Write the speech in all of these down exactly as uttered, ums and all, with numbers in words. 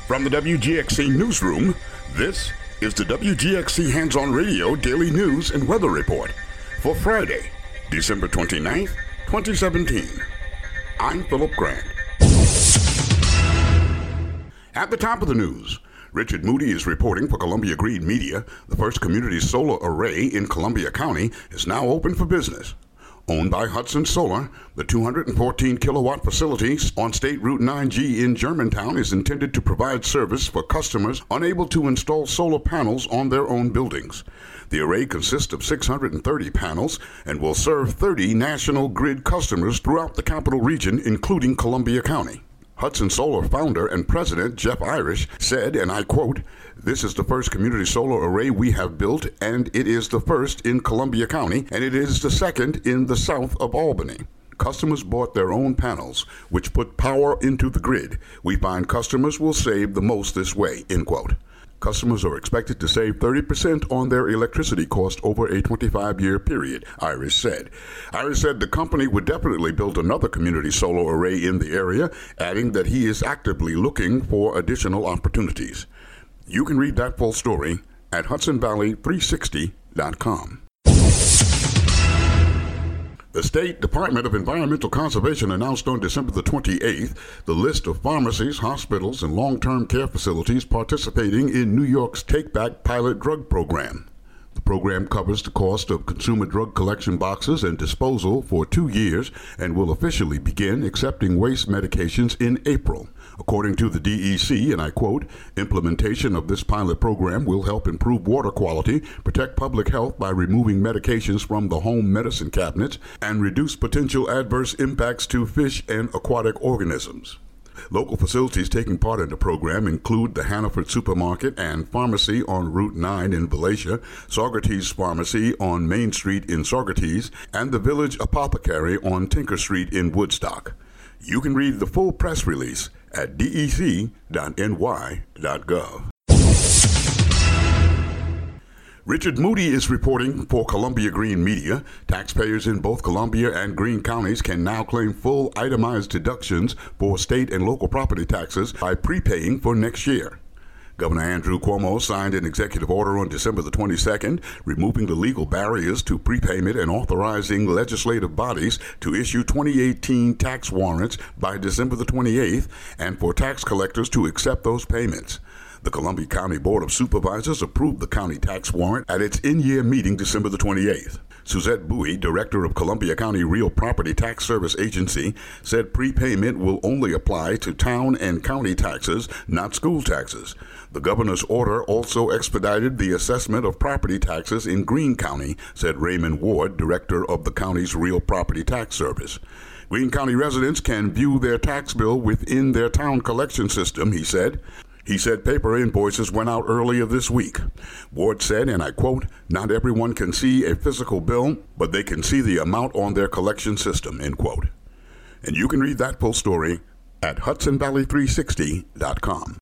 From the W G X C Newsroom, this is the W G X C Hands-On Radio Daily News and Weather Report for Friday, December twenty-ninth, twenty seventeen. I'm Philip Grant. At the top of the news, Richard Moody is reporting for Columbia Green Media. The first community solar array in Columbia County is now open for business. Owned by Hudson Solar, the two hundred fourteen kilowatt facility on State Route nine G in Germantown is intended to provide service for customers unable to install solar panels on their own buildings. The array consists of six hundred thirty panels and will serve thirty national grid customers throughout the capital region, including Columbia County. Hudson Solar founder and president Jeff Irish said, and I quote, "This is the first community solar array we have built, and it is the first in Columbia County, and it is the second in the south of Albany. Customers bought their own panels, which put power into the grid. We find customers will save the most this way," end quote. Customers are expected to save thirty percent on their electricity cost over a twenty-five year period, Irish said. Irish said the company would definitely build another community solar array in the area, adding that he is actively looking for additional opportunities. You can read that full story at Hudson Valley three sixty dot com. The State Department of Environmental Conservation announced on December the twenty-eighth the list of pharmacies, hospitals, and long-term care facilities participating in New York's Take Back pilot drug program. The program covers the cost of consumer drug collection boxes and disposal for two years and will officially begin accepting waste medications in April. According to the D E C, and I quote, "Implementation of this pilot program will help improve water quality, protect public health by removing medications from the home medicine cabinets, and reduce potential adverse impacts to fish and aquatic organisms." Local facilities taking part in the program include the Hannaford Supermarket and Pharmacy on Route nine in Valatia, Saugerties Pharmacy on Main Street in Saugerties, and the Village Apothecary on Tinker Street in Woodstock. You can read the full press release at D E C dot N Y dot gov. Richard Moody is reporting for Columbia Green Media. Taxpayers in both Columbia and Greene counties can now claim full itemized deductions for state and local property taxes by prepaying for next year. Governor Andrew Cuomo signed an executive order on December the twenty-second, removing the legal barriers to prepayment and authorizing legislative bodies to issue twenty eighteen tax warrants by December the twenty-eighth and for tax collectors to accept those payments. The Columbia County Board of Supervisors approved the county tax warrant at its in-year meeting December the twenty-eighth. Suzette Bowie, director of Columbia County Real Property Tax Service Agency, said prepayment will only apply to town and county taxes, not school taxes. The governor's order also expedited the assessment of property taxes in Greene County, said Raymond Ward, director of the county's Real Property Tax Service. Greene County residents can view their tax bill within their town collection system, he said. He said paper invoices went out earlier this week. Ward said, and I quote, "Not everyone can see a physical bill, but they can see the amount on their collection system," end quote. And you can read that full story at Hudson Valley three sixty dot com.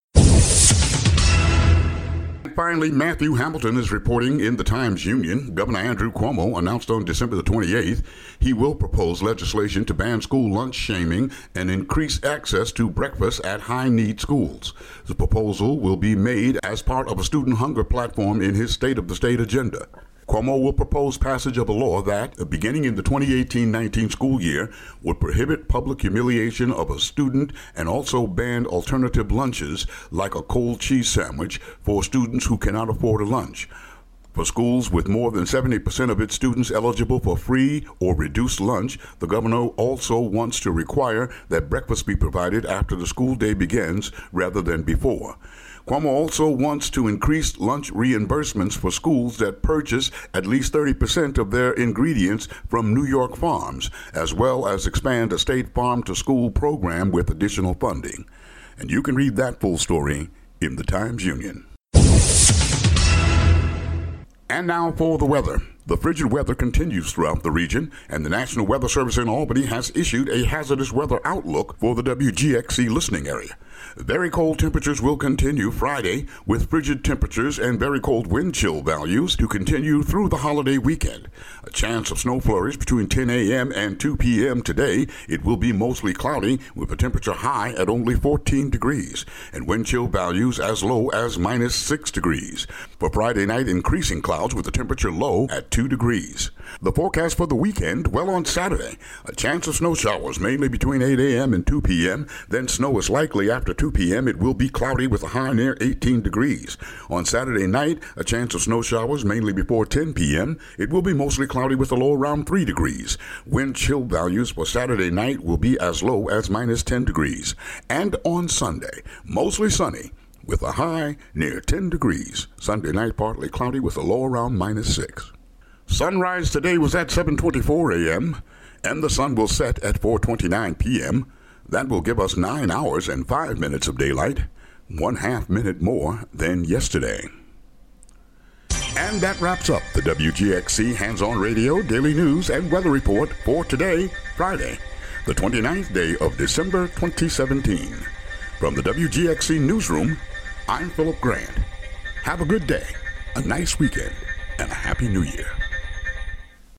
Finally, Matthew Hamilton is reporting in the Times-Union. Governor Andrew Cuomo announced on December the twenty-eighth he will propose legislation to ban school lunch shaming and increase access to breakfast at high-need schools. The proposal will be made as part of a student hunger platform in his State of the State agenda. Cuomo will propose passage of a law that, beginning in the twenty eighteen nineteen school year, would prohibit public humiliation of a student and also ban alternative lunches, like a cold cheese sandwich, for students who cannot afford a lunch. For schools with more than seventy percent of its students eligible for free or reduced lunch, the governor also wants to require that breakfast be provided after the school day begins rather than before. Cuomo also wants to increase lunch reimbursements for schools that purchase at least thirty percent of their ingredients from New York farms, as well as expand a state farm-to-school program with additional funding. And you can read that full story in the Times-Union. And now for the weather. The frigid weather continues throughout the region, and the National Weather Service in Albany has issued a hazardous weather outlook for the W G X C listening area. Very cold temperatures will continue Friday, with frigid temperatures and very cold wind chill values to continue through the holiday weekend. A chance of snow flurries between ten a.m. and two p.m. today. It will be mostly cloudy, with a temperature high at only fourteen degrees, and wind chill values as low as minus six degrees. For Friday night, increasing clouds with a temperature low at two degrees. The forecast for the weekend, well, on Saturday, a chance of snow showers mainly between eight a.m. and two p.m. Then snow is likely after two p.m. It will be cloudy with a high near eighteen degrees. On Saturday night, a chance of snow showers mainly before ten p.m. It will be mostly cloudy with a low around three degrees. Wind chill values for Saturday night will be as low as minus ten degrees. And on Sunday, mostly sunny with a high near ten degrees. Sunday night, partly cloudy with a low around minus six. Sunrise today was at seven twenty-four a.m., and the sun will set at four twenty-nine p.m. That will give us nine hours and five minutes of daylight, one half minute more than yesterday. And that wraps up the W G X C Hands-On Radio Daily News and Weather Report for today, Friday, the twenty-ninth day of December twenty seventeen. From the W G X C Newsroom, I'm Philip Grant. Have a good day, a nice weekend, and a Happy New Year.